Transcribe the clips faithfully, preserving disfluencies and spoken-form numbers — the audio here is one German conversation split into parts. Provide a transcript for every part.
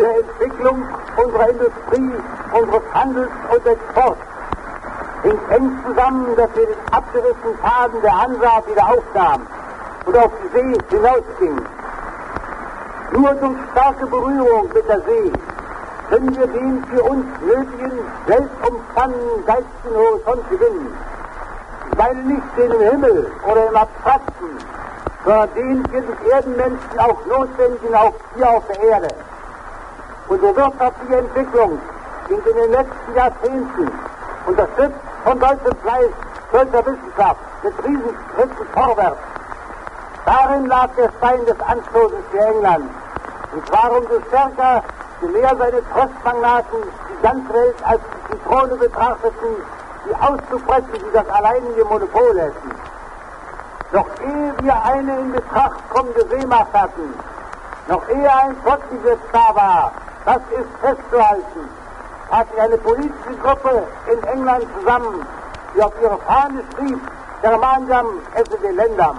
der Entwicklung unserer Industrie, unseres Handels und Exports hängt eng zusammen, dass wir den abgerissenen Faden der Hansa wieder aufnahmen und auf die See hinausgingen. Nur durch starke Berührung mit der See können wir den für uns nötigen, weltumspannenden geistigen Horizont gewinnen. Ich meine nicht den im Himmel oder im Abstrakten, sondern den für des Erdenmenschen auch notwendigen auch hier auf der Erde. Unsere wirtschaftliche Entwicklung ging in den letzten Jahrzehnten, unterstützt von deutschem Fleiß, deutscher Wissenschaft, mit Riesenschritten vorwärts. Darin lag der Stein des Anstoßes für England. Und zwar umso stärker, je mehr seine Trostmagnaten die ganze Welt als die Zitrone betrachteten, die auszubrechen, die das alleinige Monopol hätten. Noch ehe wir eine in Betracht kommende Seemacht hatten, noch ehe ein Flottengesetz da war, das ist festzuhalten, hat sich eine politische Gruppe in England zusammen, die auf ihre Fahne schrieb, Germaniam esse den Ländern.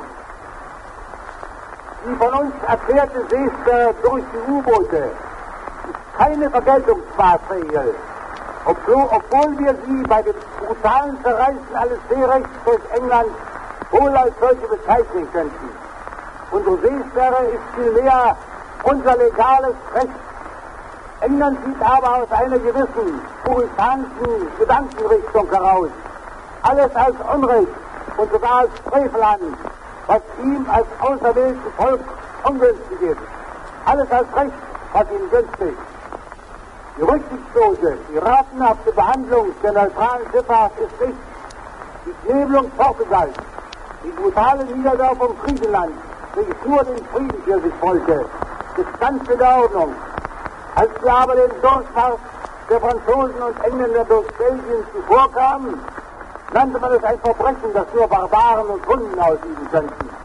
Die von uns erklärte Seesperre durch die U-Boote ist keine Vergeltungsmaßregel, obwohl, obwohl wir sie bei dem brutalen Zerreißen alles Seerechts durch England wohl als solche bezeichnen könnten. Unsere Seesperre ist vielmehr unser legales Recht. England sieht aber aus einer gewissen puritanischen Gedankenrichtung heraus alles als Unrecht und sogar als Frevel an, was ihm als auserwählten Volk ungünstig ist. Alles als Recht, was ihm günstig. Die rücksichtslose, die ratenhafte Behandlung der neutralen Schifffahrt ist nicht die Knebelung Portugals, die brutale Niederwerfung Griechenlands, welches nur den Frieden für sich wollte, ist ganz in der Ordnung. Als wir aber den Durchmarsch der Franzosen und Engländer durch Belgien zuvorkamen, nannte man es ein Verbrechen, das nur Barbaren und Hunden ausüben könnten.